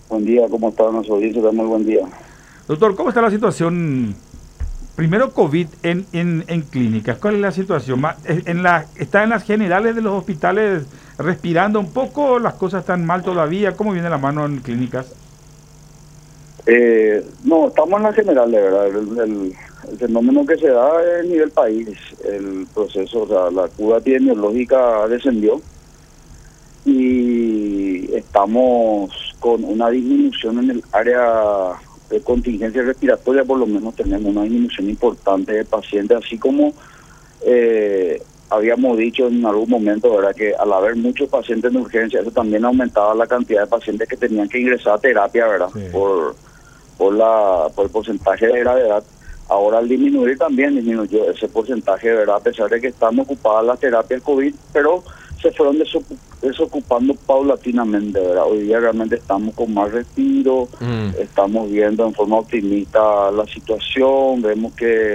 Buen día, ¿cómo están los audiencias? Muy buen día. Doctor, ¿cómo está la situación? Primero COVID en clínicas. ¿Cuál es la situación? ¿Está en las generales de los hospitales respirando un poco? ¿Las cosas están mal todavía? ¿Cómo viene la mano en clínicas? No, estamos en la general, de verdad. El fenómeno que se da es a nivel país. El proceso, o sea, la curva epidemiológica descendió y estamos con una disminución en el área de contingencia respiratoria. Por lo menos tenemos una disminución importante de pacientes, así como habíamos dicho en algún momento, ¿verdad?, que al haber muchos pacientes en urgencia, eso también aumentaba la cantidad de pacientes que tenían que ingresar a terapia, ¿verdad?, Sí. por el porcentaje de gravedad. Ahora al disminuir también disminuyó ese porcentaje, ¿verdad?, a pesar de que están ocupadas las terapias COVID, pero se fueron desocupando paulatinamente, ¿verdad? Hoy día realmente estamos con más respiro, estamos viendo en forma optimista la situación, vemos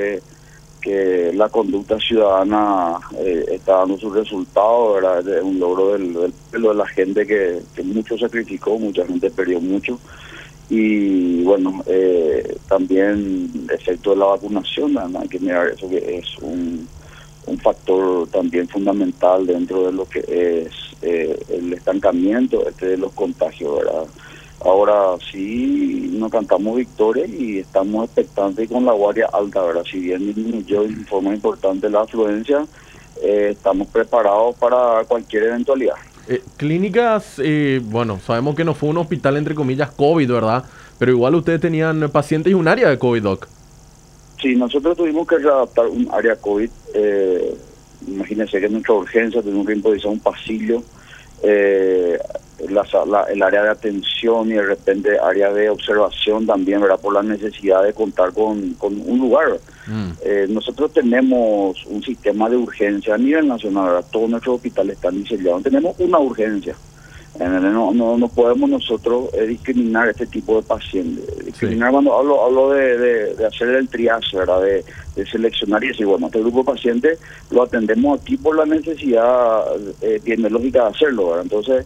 que la conducta ciudadana está dando sus resultados, ¿verdad? Es un logro de la gente que mucho sacrificó, mucha gente perdió mucho. Y bueno, también efecto de la vacunación, ¿no? Hay que mirar eso, que es un factor también fundamental dentro de lo que es el estancamiento de los contagios, ¿verdad? Ahora sí nos cantamos victoria y estamos expectantes con la guardia alta, ¿verdad? Si bien disminuyó de forma importante la afluencia, estamos preparados para cualquier eventualidad. Clínicas, bueno, sabemos que no fue un hospital entre comillas COVID, ¿verdad? Pero igual ustedes tenían pacientes y un área de COVID, Doc. Sí, nosotros tuvimos que readaptar un área COVID. Imagínense que en nuestra urgencia tuvimos que improvisar un pasillo, eh, el área de atención y de repente área de observación también, ¿verdad?, por la necesidad de contar con un lugar. Nosotros tenemos un sistema de urgencia a nivel nacional, ¿verdad? Todos nuestros hospitales están diseñados. Tenemos una urgencia. No podemos nosotros discriminar este tipo de pacientes. Discriminar, Sí. cuando hablo de hacer el triaje, ¿verdad?, de seleccionar y decir, bueno, este grupo de pacientes lo atendemos aquí por la necesidad epidemiológica de hacerlo, ¿verdad? Entonces,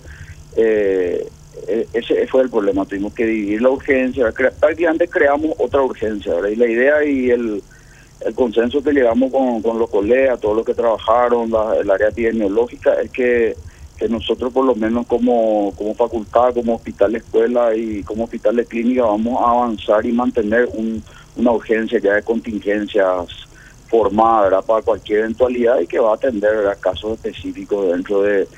ese fue el problema. Tuvimos que dividir la urgencia, prácticamente creamos otra urgencia, ¿verdad? Y la idea y el consenso que llegamos con los colegas, todos los que trabajaron, el área epidemiológica, es que nosotros por lo menos como facultad, como hospital de escuela y como hospital de clínica vamos a avanzar y mantener una urgencia ya de contingencias formada, ¿verdad?, para cualquier eventualidad y que va a atender, ¿verdad?, casos específicos dentro de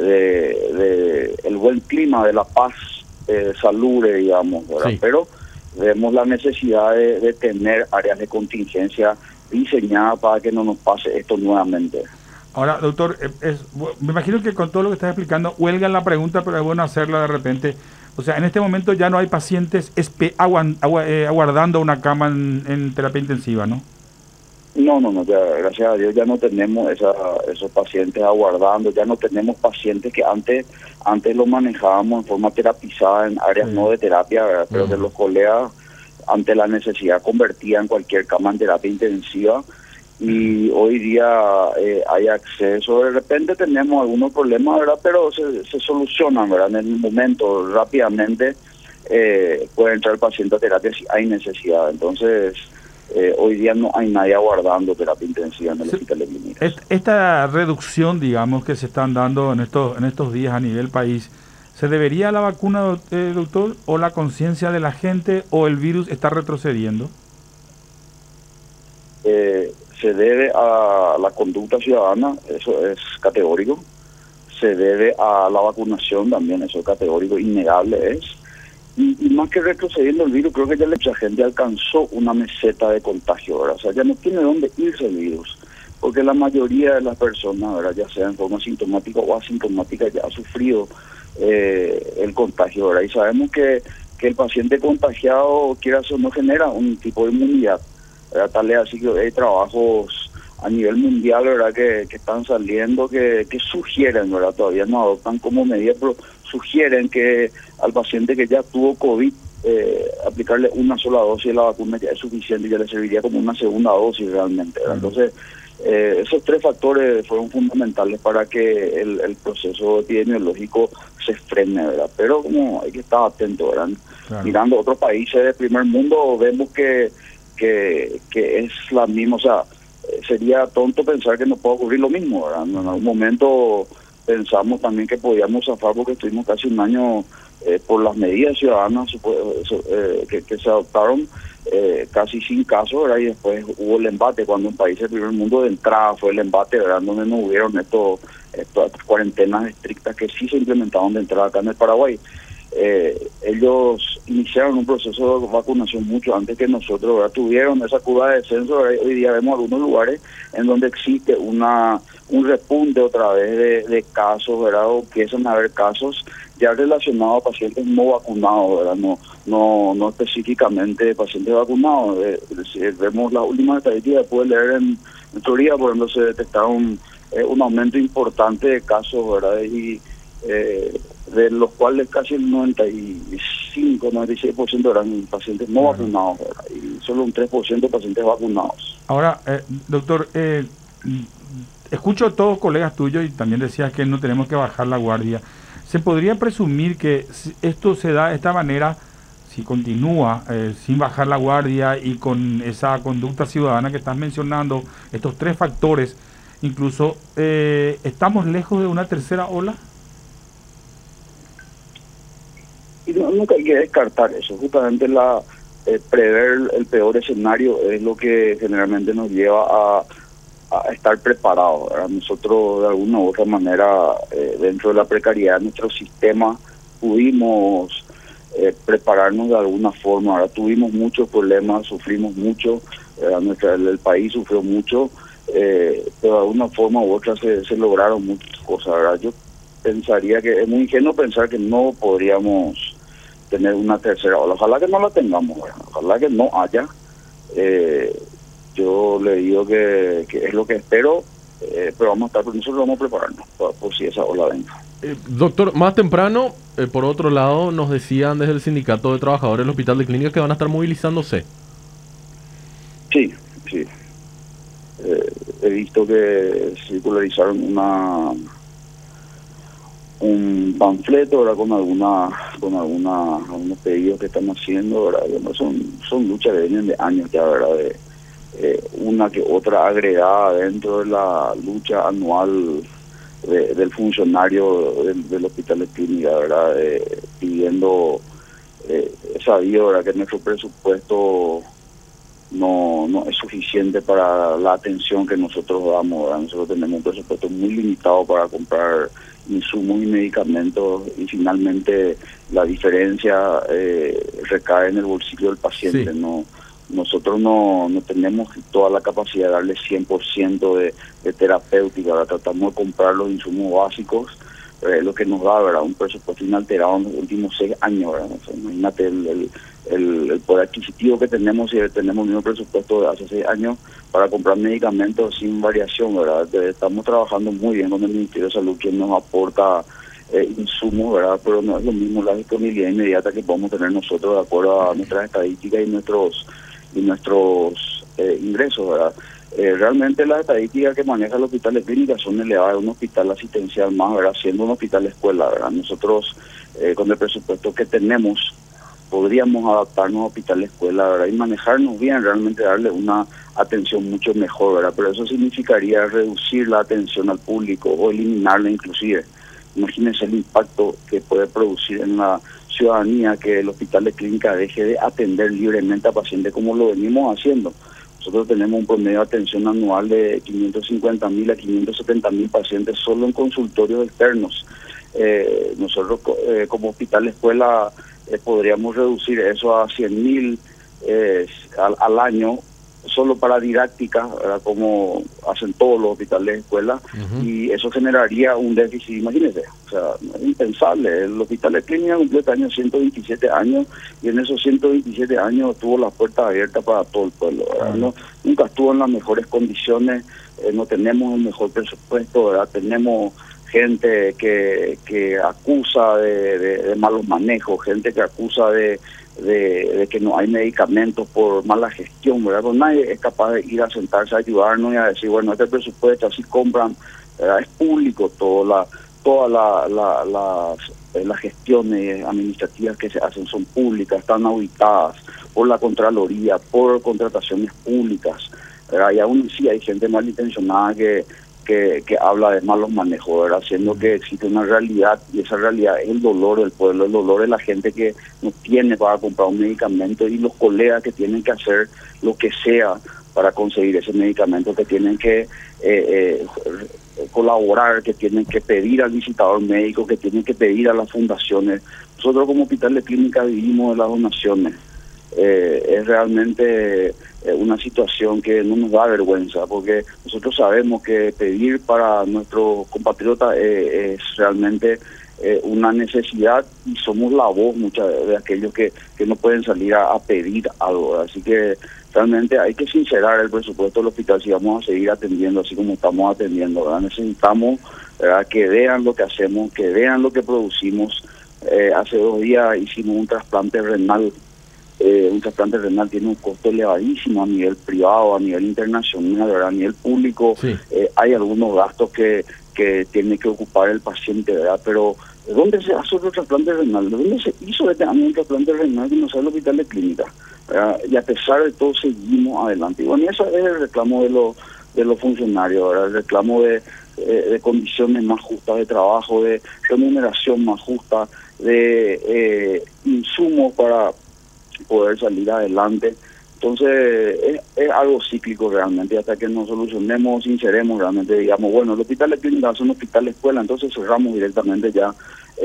el buen clima, de la paz salubre, digamos, ¿verdad? Sí. Pero vemos la necesidad de tener áreas de contingencia diseñadas para que no nos pase esto nuevamente. Ahora, doctor, me imagino que con todo lo que estás explicando, huelga la pregunta, pero es bueno hacerla de repente. O sea, en este momento ya no hay pacientes aguardando una cama en terapia intensiva, ¿no? No, ya, gracias a Dios ya no tenemos esos pacientes aguardando, ya no tenemos pacientes que antes lo manejábamos en forma terapizada en áreas Sí. no de terapia, ¿verdad?, pero que los colegas ante la necesidad convertían cualquier cama en terapia intensiva y hoy día hay acceso. De repente tenemos algunos problemas, ¿verdad?, pero se solucionan, ¿verdad?, en el momento rápidamente puede entrar el paciente a terapia si hay necesidad. Entonces hoy día no hay nadie aguardando terapia intensiva en el Sí. hospital de clínicas. Esta reducción, digamos, que se están dando en estos días a nivel país, ¿se debería a la vacuna, doctor, o la conciencia de la gente, o el virus está retrocediendo? Se debe a la conducta ciudadana, eso es categórico. Se debe a la vacunación también, eso es categórico, innegable es. Y más que retrocediendo el virus, creo que ya mucha gente alcanzó una meseta de contagio, ¿verdad? O sea, ya no tiene dónde irse el virus, porque la mayoría de las personas, ¿verdad?, ya sea en forma sintomática o asintomática, ya ha sufrido el contagio, ¿verdad? Y sabemos que el paciente contagiado, quiera o no, genera un tipo de inmunidad, ¿verdad? Tal es así que hay trabajos a nivel mundial, ¿verdad?, que están saliendo, que sugieren, ¿verdad?, todavía no adoptan como medida, pero sugieren que al paciente que ya tuvo COVID, aplicarle una sola dosis de la vacuna ya es suficiente, ya le serviría como una segunda dosis realmente, ¿verdad? Entonces, Esos tres factores fueron fundamentales para que el proceso epidemiológico se frene, ¿verdad? Pero como hay que estar atento, ¿verdad? Claro. Mirando otros países del primer mundo, vemos que es la misma, o sea, sería tonto pensar que no puede ocurrir lo mismo, ¿verdad? En algún momento pensamos también que podíamos zafar porque estuvimos casi un año por las medidas ciudadanas que se adoptaron, casi sin casos, ¿verdad? Y después hubo el embate cuando un país del primer mundo de entrada fue el embate, ¿verdad? Donde no hubieron estas cuarentenas estrictas que sí se implementaron de entrada acá en el Paraguay. Ellos iniciaron un proceso de vacunación mucho antes que nosotros, ¿verdad? Tuvieron esa curva de descenso, ¿verdad? Hoy día vemos algunos lugares en donde existe un repunte otra vez de casos, ¿verdad? O empiezan a haber casos ya relacionados a pacientes no vacunados, ¿verdad? No específicamente pacientes vacunados. Vemos las últimas estadísticas, puede leer en teoría, por ejemplo, se detectaron un aumento importante de casos, ¿verdad? Y de los cuales casi el 96% eran pacientes no vacunados, ¿verdad? Y solo un 3% pacientes vacunados. Ahora, doctor, escucho a todos colegas tuyos y también decías que no tenemos que bajar la guardia. ¿Se podría presumir que esto se da de esta manera, si continúa sin bajar la guardia y con esa conducta ciudadana que estás mencionando, estos tres factores, incluso estamos lejos de una tercera ola? Y nunca hay que descartar eso. Justamente prever el peor escenario es lo que generalmente nos lleva a estar preparados, ¿verdad? Nosotros de alguna u otra manera, dentro de la precariedad de nuestro sistema, pudimos prepararnos de alguna forma, ¿verdad? Tuvimos muchos problemas, sufrimos mucho, el país sufrió mucho, pero de alguna forma u otra se lograron muchas cosas, ¿verdad? Yo pensaría que es muy ingenuo pensar que no podríamos tener una tercera ola. Ojalá que no la tengamos, ¿verdad? Ojalá que no haya. Yo le digo que es lo que espero, pero nosotros vamos a prepararnos por si esa ola venga. Doctor, más temprano, por otro lado, nos decían desde el Sindicato de Trabajadores del Hospital de Clínicas que van a estar movilizándose. Sí. He visto que circularizaron un panfleto, ¿verdad? con algunos pedidos que están haciendo, ¿verdad? Bueno, son luchas que vienen de años ya, ¿verdad? Una que otra agregada dentro de la lucha anual del funcionario del Hospital de Clínica, ¿verdad? Pidiendo, sabido, ¿verdad? Que nuestro presupuesto no es suficiente para la atención que nosotros damos, ¿verdad? Nosotros tenemos un presupuesto muy limitado para comprar insumos y medicamentos, y finalmente la diferencia recae en el bolsillo del paciente. Sí. Nosotros no tenemos toda la capacidad de darle 100% de terapéutica, ¿verdad? Tratamos de comprar los insumos básicos, lo que nos da, ¿verdad? Un presupuesto inalterado en los últimos 6 años, ¿verdad? O sea, imagínate el poder adquisitivo que tenemos, y tenemos el mismo presupuesto de hace 6 años para comprar medicamentos sin variación, ¿verdad? Estamos trabajando muy bien con el Ministerio de Salud, que nos aporta insumos, ¿verdad? Pero no es lo mismo la disponibilidad inmediata que podemos tener nosotros de acuerdo a nuestras estadísticas y nuestros ingresos, ¿verdad? Realmente las estadísticas que maneja el Hospital de Clínicas son elevadas, un hospital asistencial más, ¿verdad? Siendo un hospital de escuela, ¿verdad? Nosotros, con el presupuesto que tenemos, podríamos adaptarnos a hospital de escuela, ¿verdad? Y manejarnos bien, realmente darle una atención mucho mejor, ¿verdad? Pero eso significaría reducir la atención al público o eliminarla inclusive. Imagínense el impacto que puede producir en la ciudadanía que el Hospital de Clínica deje de atender libremente a pacientes como lo venimos haciendo. Nosotros tenemos un promedio de atención anual de 550.000 a 570.000 pacientes solo en consultorios externos. Nosotros como hospital de escuela podríamos reducir eso a 100.000 al año, solo para didáctica, ¿verdad? Como hacen todos los hospitales de escuela, y eso generaría un déficit, imagínense, o sea, es impensable. El Hospital de Clínica cumplió este año 127 años, y en esos 127 años tuvo las puertas abiertas para todo el pueblo, ¿verdad? Nunca estuvo en las mejores condiciones, no tenemos el mejor presupuesto, ¿verdad? Tenemos gente que acusa de malos manejos, gente que acusa de que no hay medicamentos por mala gestión, ¿verdad? Pues nadie es capaz de ir a sentarse a ayudarnos y a decir, bueno, este presupuesto así compran, ¿verdad? Es público todas las gestiones administrativas que se hacen son públicas, están auditadas por la Contraloría, por contrataciones públicas, ¿verdad? Y aún sí hay gente malintencionada que habla de malos manejos, ¿verdad? Siendo que existe una realidad, y esa realidad es el dolor del pueblo, el dolor de la gente que no tiene para comprar un medicamento, y los colegas que tienen que hacer lo que sea para conseguir ese medicamento, que tienen que colaborar, que tienen que pedir al visitador médico, que tienen que pedir a las fundaciones. Nosotros como Hospital de Clínica vivimos de las donaciones. Es realmente una situación que no nos da vergüenza, porque nosotros sabemos que pedir para nuestros compatriotas es realmente una necesidad, y somos la voz muchas de aquellos que no pueden salir a pedir algo. Así que realmente hay que sincerar el presupuesto del hospital si vamos a seguir atendiendo así como estamos atendiendo, ¿verdad? Necesitamos, ¿verdad?, que vean lo que hacemos, que vean lo que producimos. Hace 2 días hicimos un trasplante renal. Un trasplante renal tiene un costo elevadísimo a nivel privado, a nivel internacional, ¿verdad? A nivel público. Sí. Hay algunos gastos que tiene que ocupar el paciente, ¿verdad? Pero ¿dónde se hace otro trasplante renal? ¿Dónde se hizo este año un trasplante renal que no sea el Hospital de Clínica? ¿Verdad? Y a pesar de todo seguimos adelante. Y bueno, eso es el reclamo de los funcionarios, ¿verdad? El reclamo de condiciones más justas de trabajo, de remuneración más justa, de insumos para poder salir adelante. Entonces es algo cíclico realmente, hasta que nos solucionemos, sinceremos realmente, digamos, bueno, el hospital de clínica es un hospital de escuela, entonces cerramos directamente ya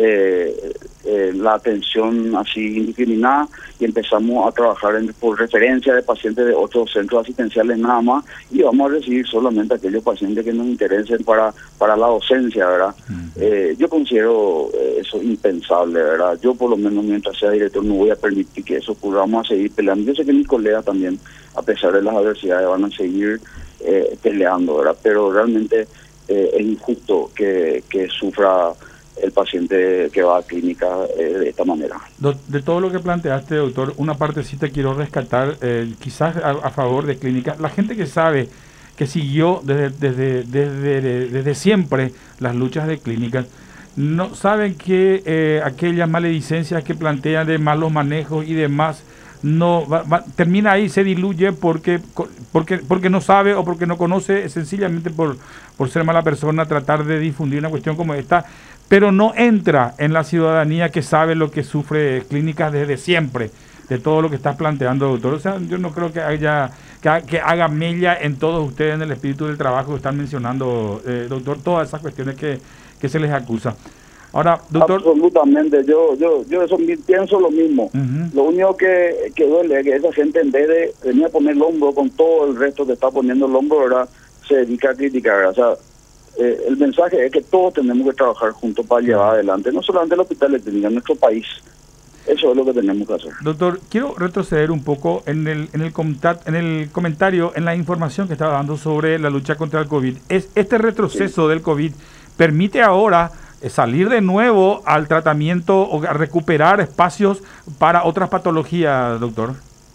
la atención así indiscriminada, y empezamos a trabajar por referencia de pacientes de otros centros asistenciales nada más, y vamos a recibir solamente aquellos pacientes que nos interesen para la docencia, ¿verdad? Yo considero eso impensable, ¿verdad? Yo por lo menos mientras sea director no voy a permitir que eso ocurra. Vamos a seguir peleando. Yo sé que mis colegas también, a pesar de las adversidades, van a seguir peleando, ¿verdad? Pero realmente es injusto que sufra el paciente que va a clínica de esta manera. De todo lo que planteaste, doctor, una partecita quiero rescatar, quizás a favor de clínica. La gente que sabe, que siguió desde siempre las luchas de clínicas, no saben que aquellas maledicencias que plantean de malos manejos y demás, termina ahí, se diluye porque no sabe o porque no conoce, sencillamente por ser mala persona, tratar de difundir una cuestión como esta, pero no entra en la ciudadanía que sabe lo que sufre clínicas desde siempre, de todo lo que estás planteando, doctor. O sea, yo no creo que haga mella en todos ustedes, en el espíritu del trabajo que están mencionando, doctor, todas esas cuestiones que se les acusa. Ahora, doctor... Absolutamente, yo eso pienso lo mismo. Lo único que duele es que esa gente, en vez de venir a poner el hombro con todo el resto que está poniendo el hombro, ¿verdad?, se dedica a criticar, ¿verdad? O sea, el mensaje es que todos tenemos que trabajar juntos para llevar adelante, no solamente el hospital de clínica, nuestro país. Eso es lo que tenemos que hacer. Doctor, quiero retroceder un poco en el comentario, en la información que estaba dando sobre la lucha contra el COVID. Este retroceso del COVID permite ahora salir de nuevo al tratamiento o a recuperar espacios para otras patologías, doctor.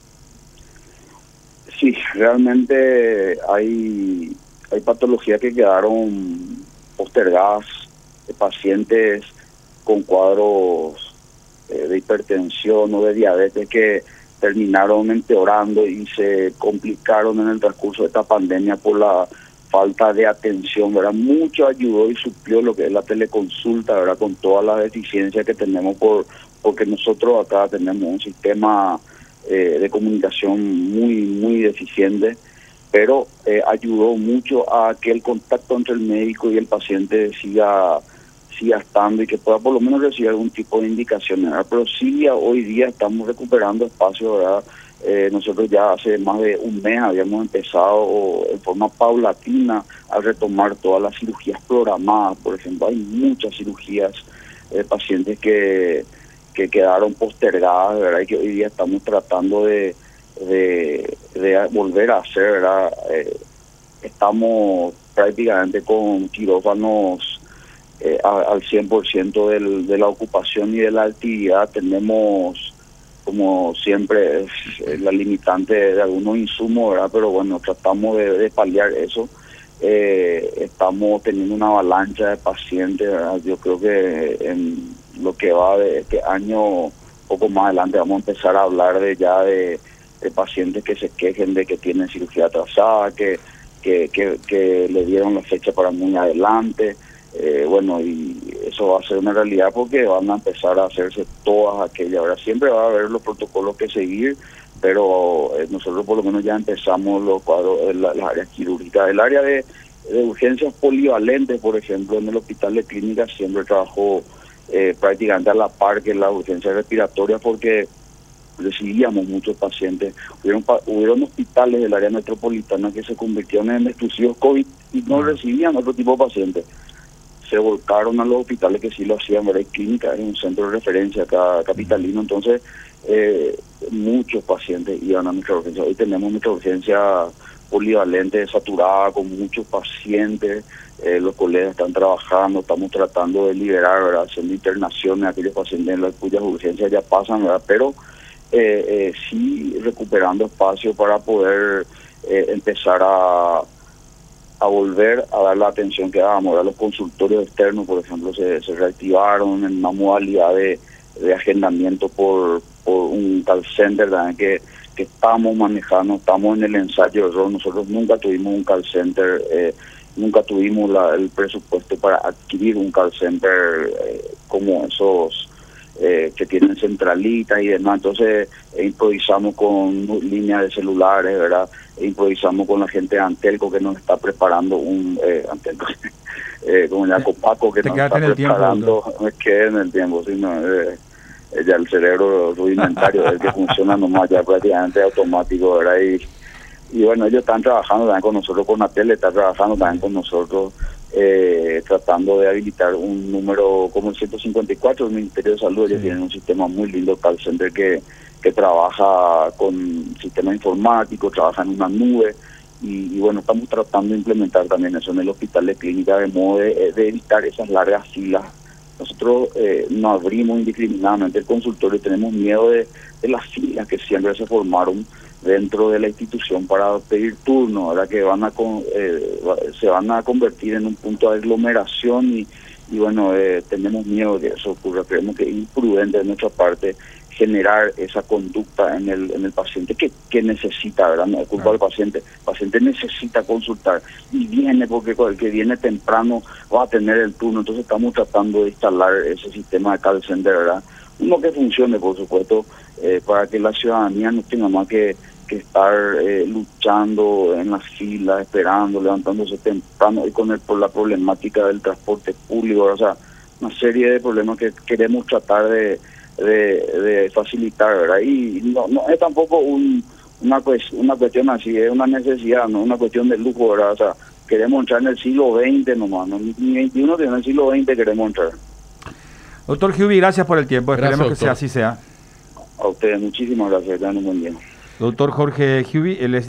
Sí, realmente hay patologías que quedaron postergadas, de pacientes con cuadros de hipertensión o de diabetes que terminaron empeorando y se complicaron en el transcurso de esta pandemia por la falta de atención, ¿verdad? Mucho ayudó y suplió lo que es la teleconsulta, ¿verdad?, con todas las deficiencias que tenemos porque nosotros acá tenemos un sistema de comunicación muy deficiente, pero ayudó mucho a que el contacto entre el médico y el paciente siga estando y que pueda por lo menos recibir algún tipo de indicaciones, ¿verdad? Pero sí, hoy día estamos recuperando espacio, ¿verdad? Nosotros ya hace más de un mes habíamos empezado en forma paulatina a retomar todas las cirugías programadas. Por ejemplo, hay muchas cirugías de pacientes que quedaron postergadas, ¿verdad?, y que hoy día estamos tratando de volver a hacer, ¿verdad? Estamos prácticamente con quirófanos al 100% de la ocupación y de la actividad. Tenemos, como siempre, la limitante de algunos insumos, ¿verdad? Pero bueno, tratamos de paliar eso. Estamos teniendo una avalancha de pacientes, ¿verdad? Yo creo que en lo que va de este año, poco más adelante, vamos a empezar a hablar de pacientes que se quejen de que tienen cirugía atrasada, que le dieron la fecha para muy adelante. Bueno, y eso va a ser una realidad porque van a empezar a hacerse todas aquellas. Ahora siempre va a haber los protocolos que seguir, pero nosotros por lo menos ya empezamos los cuadros, las áreas quirúrgicas. El área de urgencias polivalentes, por ejemplo, en el hospital de clínicas siempre trabajó prácticamente a la par que la urgencia respiratoria, porque recibíamos muchos pacientes. Hubieron hospitales del área metropolitana que se convirtieron en exclusivos COVID y no recibían otro tipo de pacientes. Se volcaron a los hospitales que sí lo hacían, ¿verdad? Clínica es un centro de referencia acá capitalino, entonces muchos pacientes iban a nuestra urgencia. Hoy tenemos nuestra urgencia polivalente, saturada, con muchos pacientes. Los colegas están trabajando, estamos tratando de liberar, ¿verdad? Haciendo internaciones a aquellos pacientes en las cuyas urgencias ya pasan, ¿verdad? Pero sí recuperando espacio para poder empezar a volver a dar la atención que dábamos. Ahora los consultorios externos, por ejemplo, se reactivaron en una modalidad de agendamiento por un call center también que estamos manejando, estamos en el ensayo de error. Nosotros nunca tuvimos un call center, nunca tuvimos el presupuesto para adquirir un call center como esos que tienen centralitas y demás. Entonces improvisamos con líneas de celulares, ¿verdad? Improvisamos con la gente de Antelco que nos está preparando Antelco, como ya Copaco que nos está preparando. Me quedé en el tiempo, sino ya el cerebro rudimentario es el que funciona nomás ya prácticamente automático, ¿verdad? Y bueno, ellos están trabajando también con nosotros, con Atel está trabajando también con nosotros, tratando de habilitar un número como el 154 del Ministerio de Salud. Ellos tienen un sistema muy lindo, call center, que trabaja con sistema informático, trabaja en una nube, y bueno, estamos tratando de implementar también eso en el hospital de clínica, de modo de evitar esas largas filas. Nosotros no abrimos indiscriminadamente el consultorio, tenemos miedo de las filas que siempre se formaron dentro de la institución para pedir turno, ahora que se van a convertir en un punto de aglomeración y bueno, tenemos miedo de que eso ocurra. Creemos que es imprudente de nuestra parte generar esa conducta en el paciente que necesita, ¿verdad? No es culpa del paciente. El paciente necesita consultar y viene porque el que viene temprano va a tener el turno. Entonces estamos tratando de instalar ese sistema de call center, ¿verdad? Uno que funcione, por supuesto, para que la ciudadanía no tenga más que estar luchando en las filas, esperando, levantándose temprano, y por la problemática del transporte público, o sea, una serie de problemas que queremos tratar de facilitar, ¿verdad? Y no es tampoco una cuestión así, es una necesidad, no una cuestión de lujo, ¿verdad? O sea, queremos entrar en el siglo XX nomás, no, ni 21, sino en el siglo XX queremos entrar. Doctor Giubi, gracias por el tiempo, esperemos que así sea. A ustedes, muchísimas gracias, dan un buen día. Doctor Jorge Giubi, él es